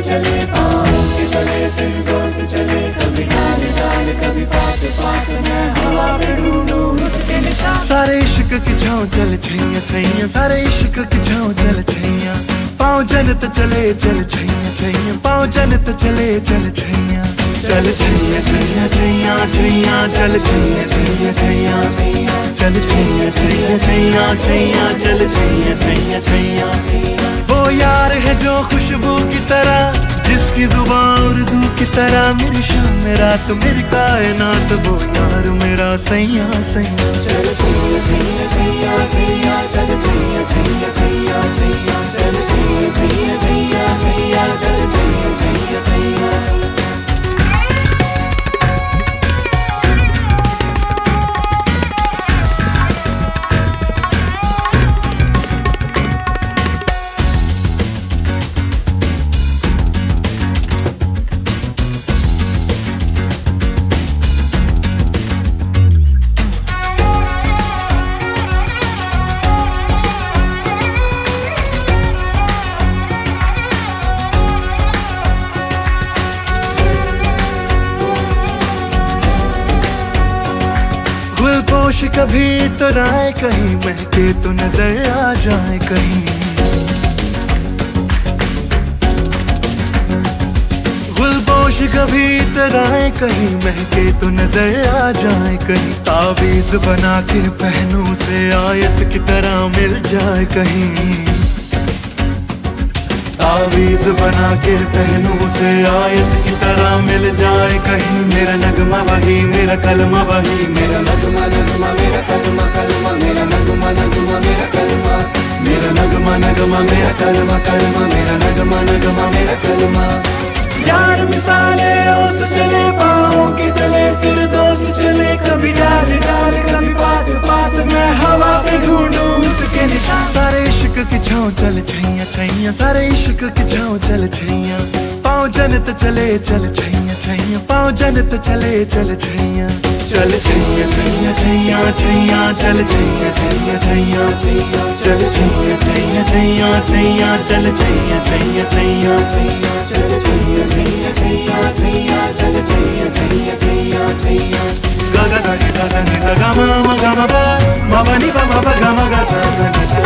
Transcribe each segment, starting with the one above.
चले पाँव के तले फिर दोस्त चले, कभी डाल डाल कभी पात पात, मैं हवा पे ढूंढूं उसके निशान। सारे इश्क की छाँव चल छैया छैया, सारे इश्क की छाँव चल छैया, पाँव जन्नत चले चल छैया छैया, पाँव जन्नत चले चल छैया, चल छैया छैया छैया छैया, चल छैया छैया छैया, चल छैया छैया छैया छैया, चल छैया छैया छैया। वो यार है जो खुशबू की तरह, जिसकी जुबान उर्दू की तरह, मेरी शाम रात मेरी कायनात, वो यार मेरा सैया सैया। चल छैया छैया छैया छैया, चल छैया छैया छैया छैया, चल छैया छैया छैया छैया, चल छैया छैया छैया। गुलपोश कभी तो राय कहीं, महके तो नजर आ जाए कहीं, गुलपोश कभी तो राय कहीं, महके तो नजर आ जाए कहीं, तावीज बना के पहनूं से आयत की तरह मिल जाए कहीं, तावीज बना के पहनूं से आयत की तरह मिल जाए कहीं, मेरा नगमा वही मेरा कलमा वही, मेरा नगमा नगमा मेरा कलमा कलमा, मेरा नगमा नगमा मेरा कलमा, मेरा नगमा नगमा मेरा कलमा कलमा, मेरा नगमा नगमा मेरा कलमा। यार मिसाले ओस चले पाँव के तले फिर दोस्त चले, कभी डाल डाल कभी पात पात, मैं हवा पे ढूंढूं उसके निशान। सारे इश्क की छाँव चल छैया छैया, सारे इश्क की छाँव चल छैया, पाँव जन्नत चले चल छैया छैया, पाँव जन्नत चले चल छैया, चल छैया छैया छैया छैया, चल छैया छैया छैया, चल छैया छैया छैया छैया, चल छैया छैया छैया, चल छैया छैया छैया छैया, चल छैया छैया छैया छैया। गा गा सा नी सा गा मा गा मा पा मा पा नी पा मा पा गा मा गा सा सा नी सा,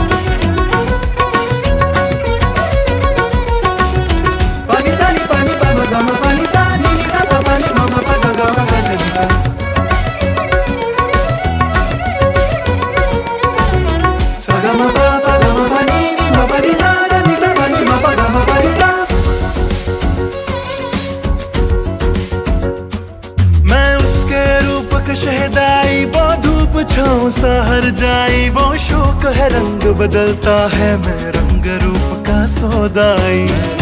पा नी सा नी पा नी पा गा मा पा नी सा नी नी सा पा पा नी मा मा पा गा गा मा गा सा नी सा, सा गा मा पा गा मा पा नी नी मा पा नी सा नी सा पा नी मा पा गा मा पा नी सा। मैं उसके रूप का शहदाई, वो धूप छाँव सा हर जाई, वो शौक है रंग बदलता है, मैं रंग रूप का सौदाई।